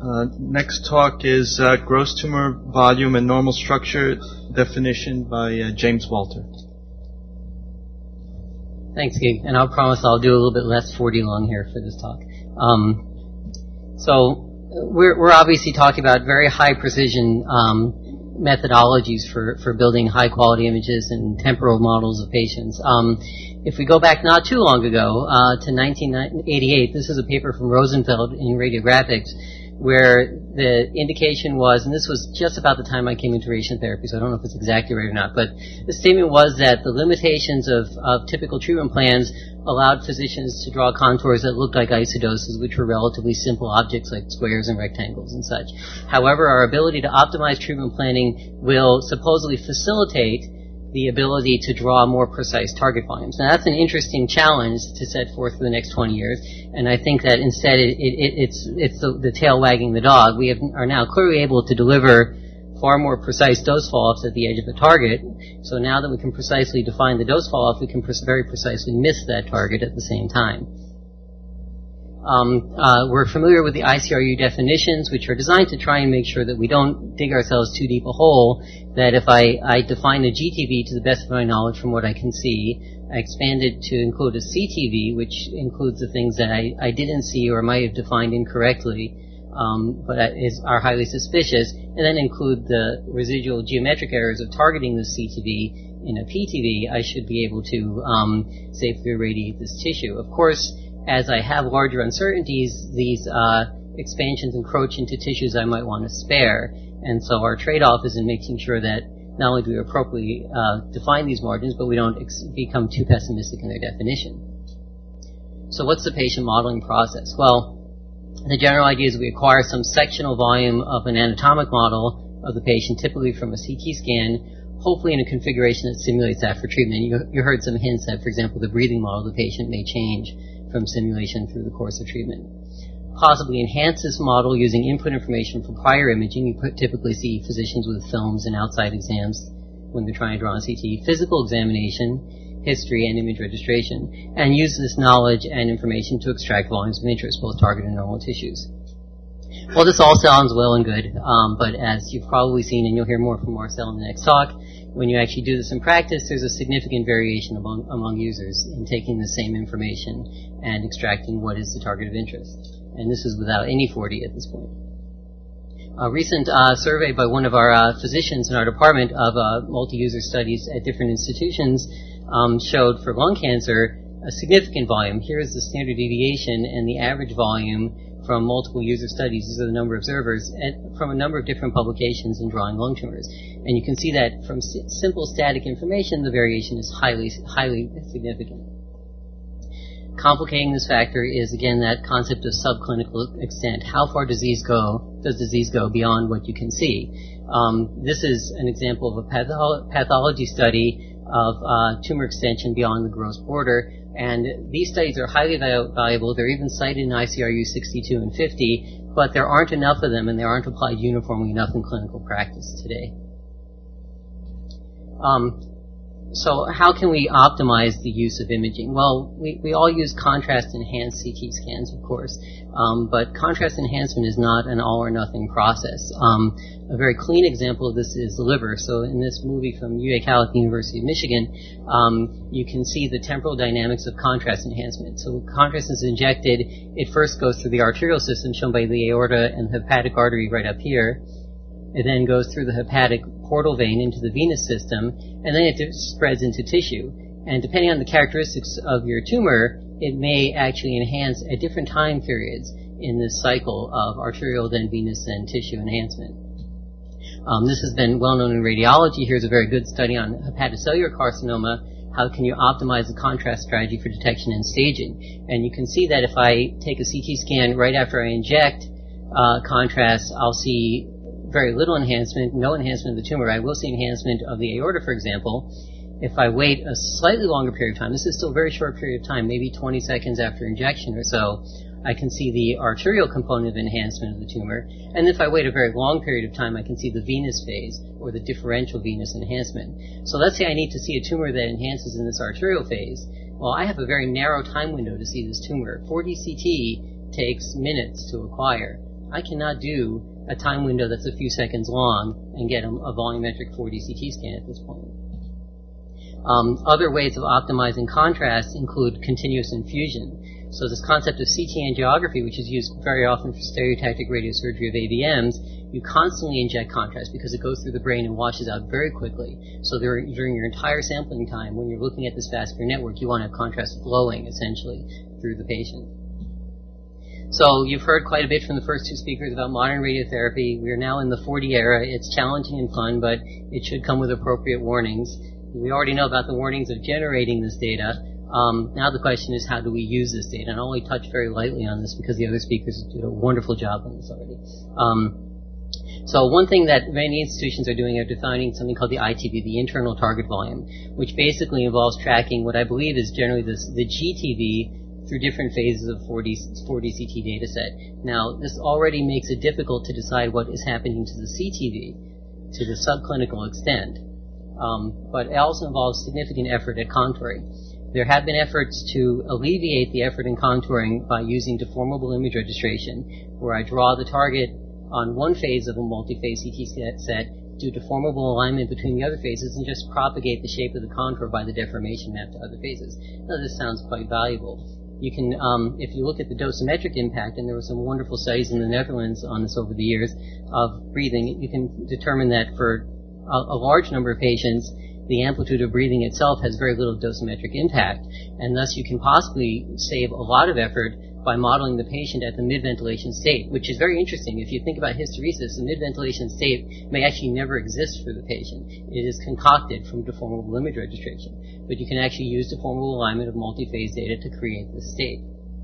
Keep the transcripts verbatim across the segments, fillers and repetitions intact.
Uh, next talk is uh, gross tumor volume and normal structure definition by uh, James Walter. Thanks, Gig. And I'll promise I'll do a little bit less forty long here for this talk. Um, so we're, we're obviously talking about very high precision um, methodologies for, for building high quality images and temporal models of patients. Um, if we go back not too long ago uh, to nineteen eighty-eight, this is a paper from Rosenfeld in Radiographics, where the indication was, and this was just about the time I came into radiation therapy, so I don't know if it's exactly right or not, but the statement was that the limitations of, of typical treatment plans allowed physicians to draw contours that looked like isodoses, which were relatively simple objects like squares and rectangles and such. However, our ability to optimize treatment planning will supposedly facilitate the ability to draw more precise target volumes. Now, that's an interesting challenge to set forth for the next twenty years, and I think that instead it, it, it's, it's the, the tail wagging the dog. We have, are now clearly able to deliver far more precise dose fall-offs at the edge of the target. So now that we can precisely define the dose fall-off, we can pre- very precisely miss that target at the same time. Um, uh, we're familiar with the I C R U definitions, which are designed to try and make sure that we don't dig ourselves too deep a hole, that if I, I define a G T V to the best of my knowledge from what I can see, I expand it to include a C T V, which includes the things that I, I didn't see or might have defined incorrectly, um, but is, are highly suspicious, and then include the residual geometric errors of targeting the C T V in a P T V, I should be able to um, safely irradiate this tissue. Of course, as I have larger uncertainties, these uh, expansions encroach into tissues I might want to spare. And so our trade-off is in making sure that not only do we appropriately uh, define these margins, but we don't ex- become too pessimistic in their definition. So what's the patient modeling process? Well, the general idea is we acquire some sectional volume of an anatomic model of the patient, typically from a C T scan, hopefully in a configuration that simulates that for treatment. You, you heard some hints that, for example, the breathing model of the patient may change from simulation through the course of treatment. Possibly enhance this model using input information from prior imaging. You put, typically see physicians with films and outside exams when they're trying to draw on C T, physical examination, history, and image registration, and use this knowledge and information to extract volumes of interest, both target and normal tissues. Well, this all sounds well and good, um, but as you've probably seen, and you'll hear more from Marcel in the next talk, when you actually do this in practice, there's a significant variation among, among users in taking the same information and extracting what is the target of interest. And this is without any four D at this point. A recent uh, survey by one of our uh, physicians in our department of uh, multi-user studies at different institutions um, showed for lung cancer a significant volume. Here is the standard deviation and the average volume from multiple user studies. These are the number of observers at, from a number of different publications in drawing lung tumors. And you can see that from si- simple static information, the variation is highly, highly significant. Complicating this factor is, again, that concept of subclinical extent. How far disease go, does disease go beyond what you can see? Um, this is an example of a patho- pathology study of uh, tumor extension beyond the gross border. And these studies are highly valuable. They're even cited in I C R U sixty-two and fifty, but there aren't enough of them, and they aren't applied uniformly enough in clinical practice today. Um, so how can we optimize the use of imaging? Well, we, we all use contrast-enhanced C T scans, of course, um, but contrast enhancement is not an all-or-nothing process. Um, a very clean example of this is the liver. So in this movie from U A Cal at the University of Michigan, um, you can see the temporal dynamics of contrast enhancement. So when contrast is injected, it first goes through the arterial system, shown by the aorta and hepatic artery right up here. It then goes through the hepatic portal vein into the venous system, and then it spreads into tissue. And depending on the characteristics of your tumor, it may actually enhance at different time periods in this cycle of arterial, then venous, then tissue enhancement. Um, this has been well known in radiology. Here's a very good study on hepatocellular carcinoma. How can you optimize the contrast strategy for detection and staging? And you can see that if I take a C T scan right after I inject uh, contrast, I'll see very little enhancement, no enhancement of the tumor. I will see enhancement of the aorta, for example. If I wait a slightly longer period of time, this is still a very short period of time, maybe twenty seconds after injection or so, I can see the arterial component of enhancement of the tumor. And if I wait a very long period of time, I can see the venous phase, or the differential venous enhancement. So let's say I need to see a tumor that enhances in this arterial phase. Well, I have a very narrow time window to see this tumor. four D C T takes minutes to acquire. I cannot do a time window that's a few seconds long and get a, a volumetric four D C T scan at this point. Um, other ways of optimizing contrast include continuous infusion. So this concept of C T angiography, which is used very often for stereotactic radiosurgery of A V Ms, you constantly inject contrast because it goes through the brain and washes out very quickly. So there, during your entire sampling time, when you're looking at this vascular network, you want to have contrast flowing, essentially, through the patient. So you've heard quite a bit from the first two speakers about modern radiotherapy. We are now in the four D era. It's challenging and fun, but it should come with appropriate warnings. We already know about the warnings of generating this data. Um, now the question is, how do we use this data? And I'll only touch very lightly on this because the other speakers did a wonderful job on this already. Um, so one thing that many institutions are doing are defining something called the I T V, the internal target volume, which basically involves tracking what I believe is generally this, the G T V through different phases of four D, four D C T data set. Now, this already makes it difficult to decide what is happening to the C T V to the subclinical extent. Um, but it also involves significant effort at contouring. There have been efforts to alleviate the effort in contouring by using deformable image registration, where I draw the target on one phase of a multi-phase C T set, do deformable alignment between the other phases, and just propagate the shape of the contour by the deformation map to other phases. Now, this sounds quite valuable. You can, um, if you look at the dosimetric impact, and there were some wonderful studies in the Netherlands on this over the years of breathing, you can determine that for a, a large number of patients, the amplitude of breathing itself has very little dosimetric impact, and thus you can possibly save a lot of effort by modeling the patient at the mid-ventilation state, which is very interesting. If you think about hysteresis, the mid-ventilation state may actually never exist for the patient. It is concocted from deformable image registration. But you can actually use deformable alignment of multi-phase data to create this state.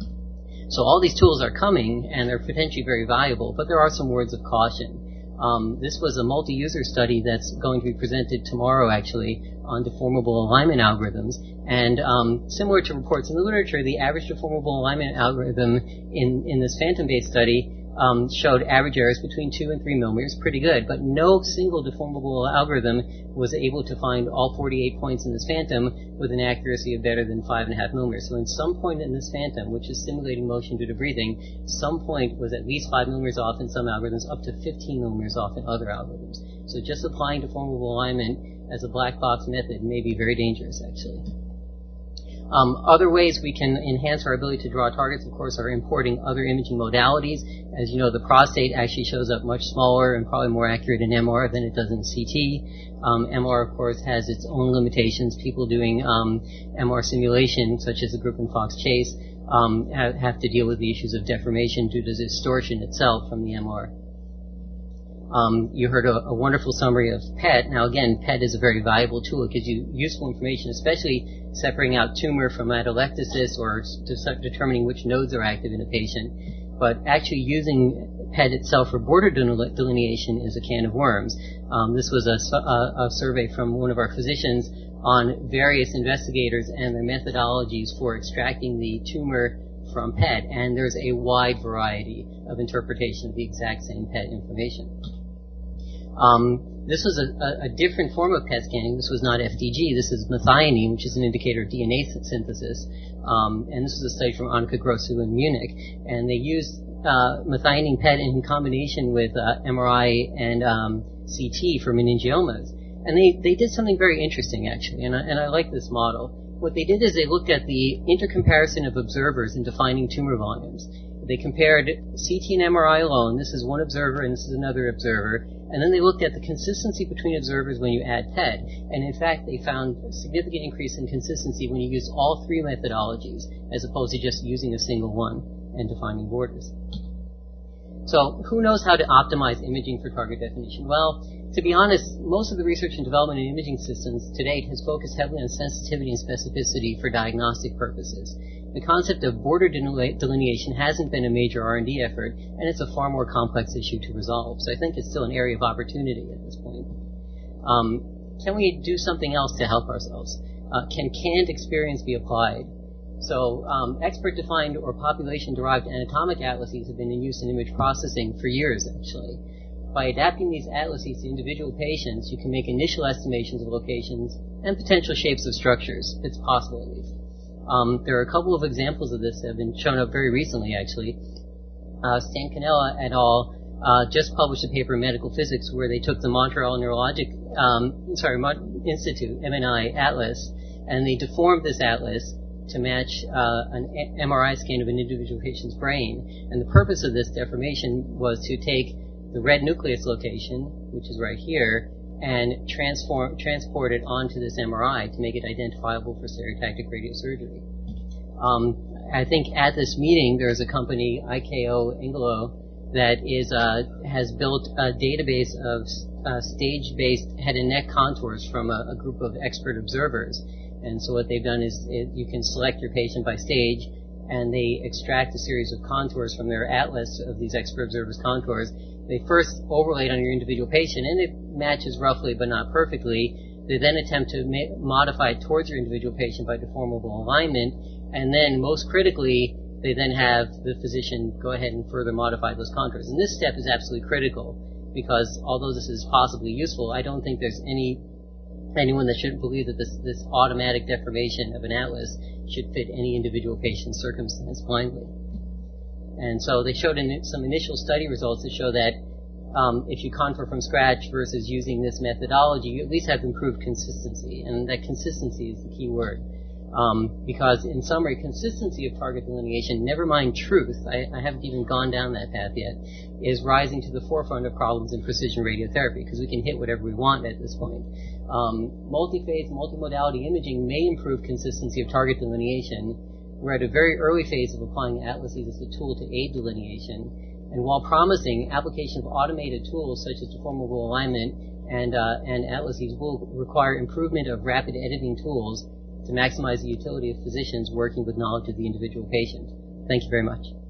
So all these tools are coming, and they're potentially very valuable, but there are some words of caution. Um, this was a multi-user study that's going to be presented tomorrow, actually, on deformable alignment algorithms. And um, similar to reports in the literature, the average deformable alignment algorithm in, in this phantom-based study um, showed average errors between two and three millimeters, pretty good. But no single deformable algorithm was able to find all forty-eight points in this phantom with an accuracy of better than five and a half millimeters. So in some point in this phantom, which is simulating motion due to breathing, some point was at least five millimeters off in some algorithms, up to fifteen millimeters off in other algorithms. So just applying deformable alignment as a black box method may be very dangerous, actually. Um, other ways we can enhance our ability to draw targets, of course, are importing other imaging modalities. As you know, the prostate actually shows up much smaller and probably more accurate in M R than it does in C T. Um, M R, of course, has its own limitations. People doing um, M R simulation, such as the group in Fox Chase, um, have, have to deal with the issues of deformation due to the distortion itself from the M R. Um, you heard a, a wonderful summary of P E T. Now, again, P E T is a very valuable tool. It gives you useful information, especially separating out tumor from atelectasis or de- determining which nodes are active in a patient. But actually using P E T itself for border deline- delineation is a can of worms. Um, this was a, a, a survey from one of our physicians on various investigators and their methodologies for extracting the tumor from P E T, and there's a wide variety of interpretation of the exact same P E T information. Um, this was a, a, a different form of P E T scanning. This was not F D G. This is methionine, which is an indicator of D N A synthesis. Um, and this was a study from Annika Grossu in Munich. And they used uh, methionine P E T in combination with uh, M R I and um, C T for meningiomas. And they, they did something very interesting, actually, and I, and I like this model. What they did is they looked at the intercomparison of observers in defining tumor volumes. They compared C T and M R I alone. This is one observer and this is another observer. And then they looked at the consistency between observers when you add P E T. And in fact, they found a significant increase in consistency when you use all three methodologies, as opposed to just using a single one and defining borders. So who knows how to optimize imaging for target definition? Well, to be honest, most of the research and development in imaging systems to date has focused heavily on sensitivity and specificity for diagnostic purposes. The concept of border delineation hasn't been a major R and D effort, and it's a far more complex issue to resolve. So I think it's still an area of opportunity at this point. Um, can we do something else to help ourselves? Uh, can canned experience be applied? So um, expert-defined or population-derived anatomic atlases have been in use in image processing for years, actually. By adapting these atlases to individual patients, you can make initial estimations of locations and potential shapes of structures. It's possible, at least. Um, there are a couple of examples of this that have been shown up very recently, actually. uh, Stan Canella et al. Uh, just published a paper in Medical Physics where they took the Montreal Neurologic, um, sorry, Mon- Institute, M N I, atlas, and they deformed this atlas to match uh, an M R I scan of an individual patient's brain. And the purpose of this deformation was to take the red nucleus location, which is right here, and transform, transport it onto this M R I to make it identifiable for stereotactic radiosurgery. Um, I think at this meeting there's a company, I K O Ingelo, that is uh, has built a database of uh, stage-based head and neck contours from a, a group of expert observers. And so what they've done is it, you can select your patient by stage, and they extract a series of contours from their atlas of these expert observers' contours. They first overlay it on your individual patient, and it matches roughly but not perfectly. They then attempt to ma- modify it towards your individual patient by deformable alignment, and then most critically, they then have the physician go ahead and further modify those contours. And this step is absolutely critical because although this is possibly useful, I don't think there's any anyone that shouldn't believe that this, this automatic deformation of an atlas should fit any individual patient's circumstance blindly. And so they showed in some initial study results that show that um, if you contour from scratch versus using this methodology, you at least have improved consistency. And that consistency is the key word. Um, because in summary, consistency of target delineation, never mind truth, I, I haven't even gone down that path yet, is rising to the forefront of problems in precision radiotherapy, because we can hit whatever we want at this point. Um, multi-phase, multimodality imaging may improve consistency of target delineation. We're at a very early phase of applying atlases as a tool to aid delineation, and while promising, application of automated tools such as deformable alignment and, uh, and atlases will require improvement of rapid editing tools to maximize the utility of physicians working with knowledge of the individual patient. Thank you very much.